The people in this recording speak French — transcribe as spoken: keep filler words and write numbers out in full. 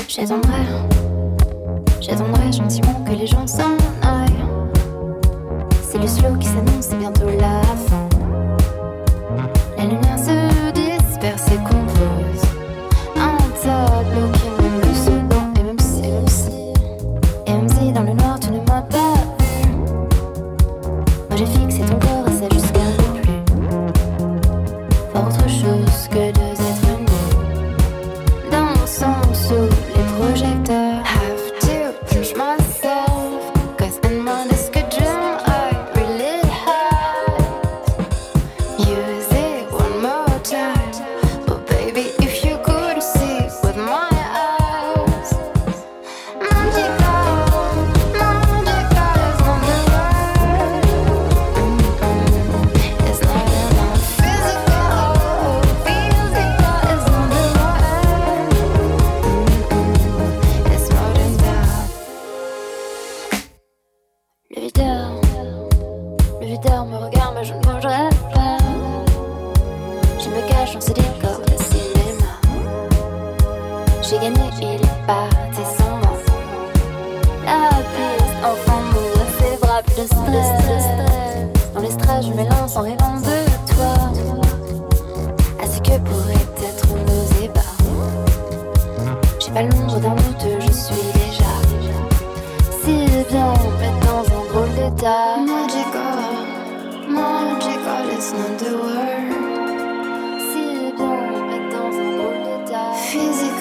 J'attendrai, j'attendrai gentiment que les gens s'en aillent. C'est le slow qui s'annonce, c'est bientôt la fin. La lumière se disperse et compose un tableau qui me le second. Et même si, même si, et même si dans le noir tu ne m'as pas vu, moi j'ai fixé ton corps et ça jusqu'à ne plus voir autre chose que deux êtres nus dansant sous les projecteurs. Have to pinch myself, cause in my disc a dream I really had. Use it one more time, but baby if you could see with my eyes. Magical, magical is not the word. Mm-mm. It's not enough. Physical, physical is not the word. Mm-mm. It's more than that. Le videur, le videur me regarde mais je ne bougerai pas. Je me cache dans ce décor de cinéma. J'ai gagné, il est parti sans moi. La piste en fond m'ouvre ses bras, plus de stress. Dans les stress je m'élance en rêvant de toi. À ce que pourrait être nos ébats. J'ai pas l'ombre d'un doute, je suis déjà si bien bête dans un drôle d'état. Magical, magical is not the word. Si bien bête dans un drôle d'état. Physical.